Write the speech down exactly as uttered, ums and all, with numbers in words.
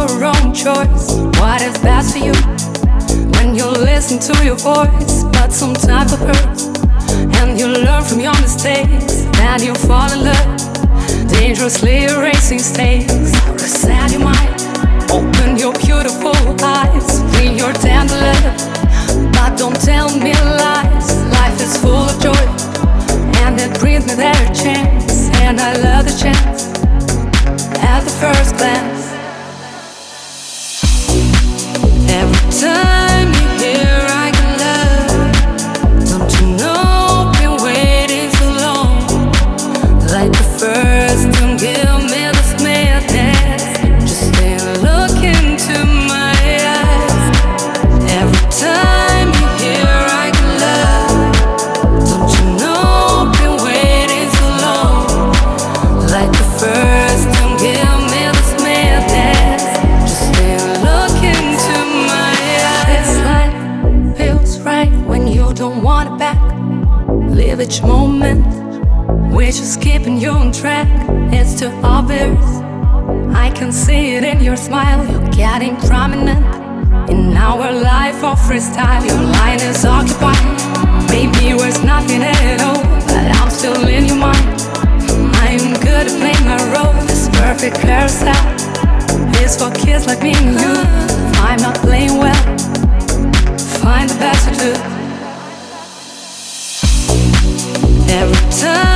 your own choice. What is best for you when you listen to your voice? But sometimes it hurts, and you learn from your mistakes. Then you fall in love, dangerously erasing stakes. Reset your mind, open your beautiful eyes, clean your tender love, but don't tell me lies. Life is full of joy, and it brings me their chance, and I love the chance at the first glance. Every time you hear I can love, don't you know I've been waiting so long, like the first to give me this madness. Just stay and look into my eyes. Every time you hear I can love, don't you know I've been waiting so long, like the first to give me this madness. Just stay and look into my eyes. This life feels right when you don't want it back. Live each moment, we're just keeping you on track. It's too obvious, I can see it in your smile. You're getting prominent in our life of freestyle. Your line is occupied, maybe there's nothing at all, but I'm still in your mind. I'm good at playing my role. This perfect carousel is for kids like me and you. If I'm not playing well, find the best to do. Every time